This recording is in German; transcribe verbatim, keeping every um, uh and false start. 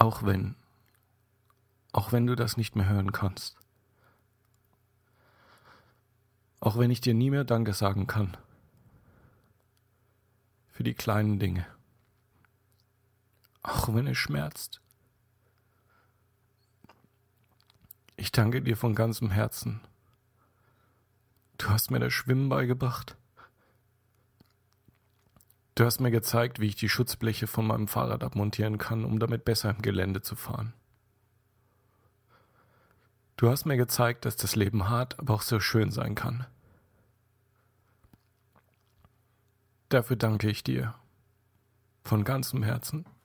Auch wenn, auch wenn du das nicht mehr hören kannst. Auch wenn ich dir nie mehr Danke sagen kann. Für die kleinen Dinge. Auch wenn es schmerzt. Ich danke dir von ganzem Herzen. Du hast mir das Schwimmen beigebracht. Du hast mir gezeigt, wie ich die Schutzbleche von meinem Fahrrad abmontieren kann, um damit besser im Gelände zu fahren. Du hast mir gezeigt, dass das Leben hart, aber auch so schön sein kann. Dafür danke ich dir von ganzem Herzen.